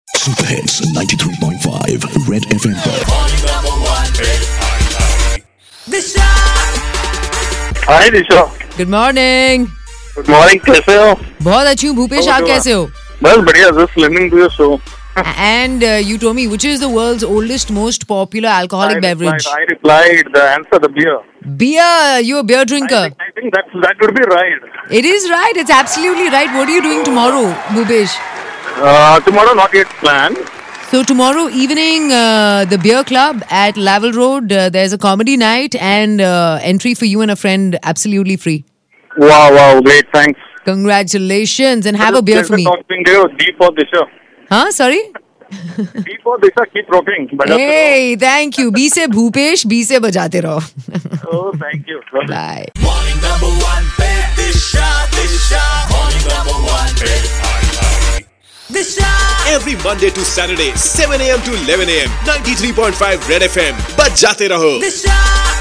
Super hits 93.5 red FM पर। Hi Disha. Good morning. Good morning, कैसे हो? बहुत अच्छी हूँ भूपेश, आप कैसे हो? बस बढ़िया, just listening to your show. And you told me which is the world's oldest, most popular alcoholic beverage? I replied the answer, the beer. Beer. You're a beer drinker. I think that would be right. It is right. It's absolutely right. What are you doing tomorrow, Bhupesh? Tomorrow not yet planned. So tomorrow evening, the Beer Club at Laval Road, there's a comedy night and entry for you and a friend absolutely free. Wow, great, thanks. Congratulations and have a beer for me. Talking to you, D for Disha. Huh? Sorry? D for Disha, keep rocking. Hey, thank you. B से Bhupesh, B से बजाते रहो. Oh, thank you. Bye. Morning number one पे Disha. Morning number one पे Disha. Every Monday to Saturday, 7 a.m. to 11 a.m. 93.5 Red FM. बजाते रहो. Disha.